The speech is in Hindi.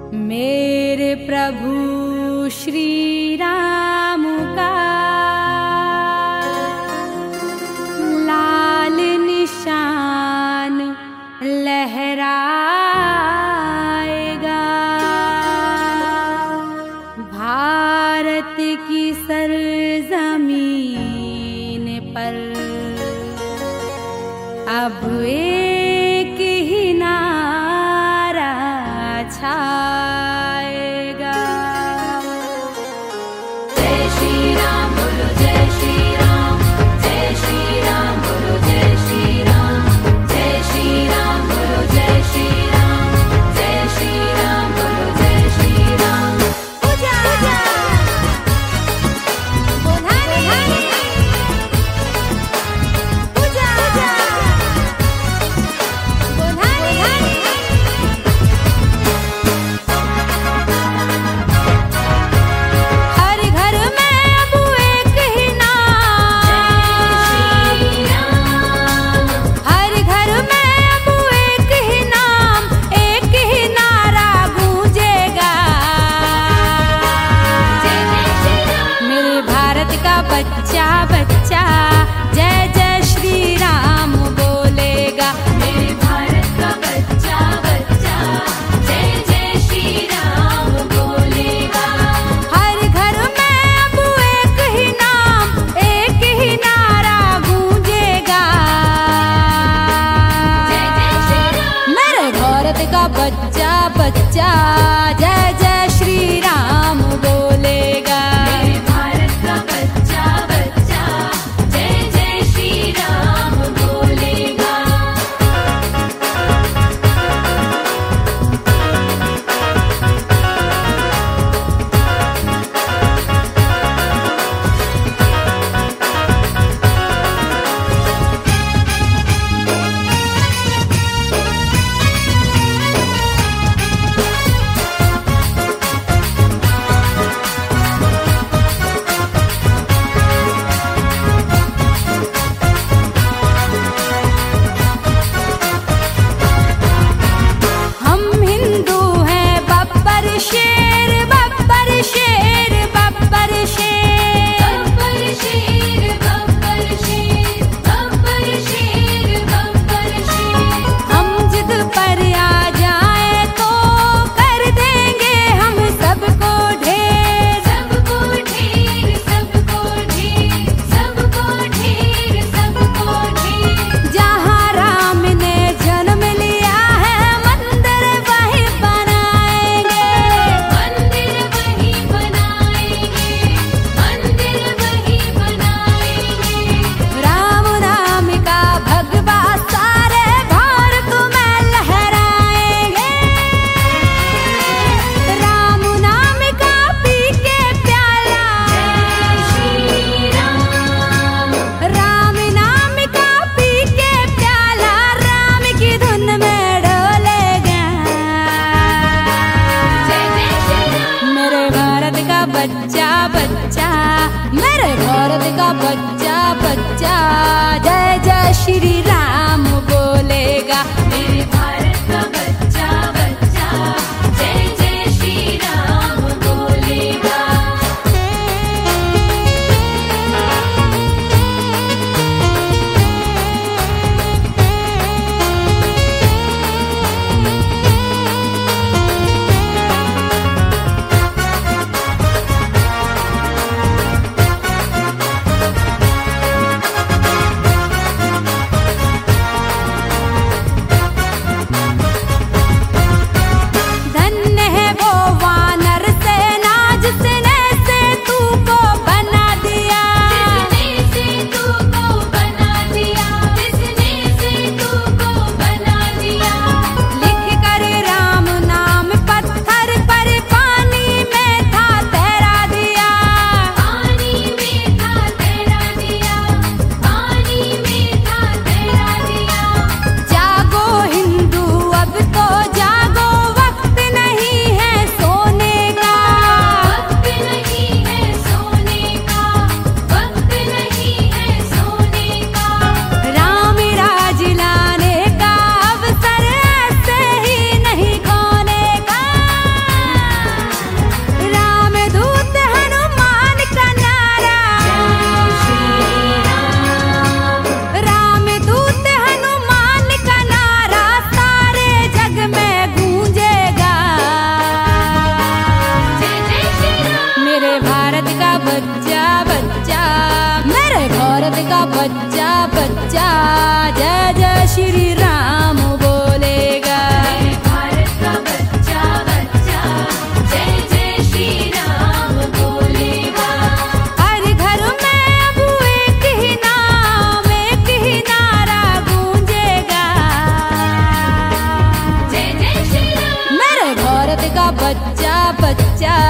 मेरे प्रभु श्री राम का लाल निशान लहराएगा। भारत की सरजमीन पर अब एक ही नारा छाएगा। जय श्री राम बोलो, जय श्री राम, जय श्री राम बोलो, जय श्री राम, जय श्री राम बोलो, जय श्री राम, जय श्री राम बोलो, जय श्री राम। पूजा पूजा बोधानी पूजा पूजा बोधानी। हर घर में अब एक ही नाम, हर घर में अब एक ही नाम, एक ही नारा गूंजेगा। मेरे भारत का बच्चा बच्चा जय जय श्री राम बोलेगा। मेरे भारत का बच्चा बच्चा जय जय श्री राम बोलेगा। हर घर में अब एक ही नाम, एक ही नारा गूंजेगा। जय जय श्री राम। मेरे भारत का बच्चा बच्चा जय जय श्री राम बोलेगा। मेरे भारत का बच्चा बच्चा जय जय श्री राम बोलेगा। बच्चा बच्चा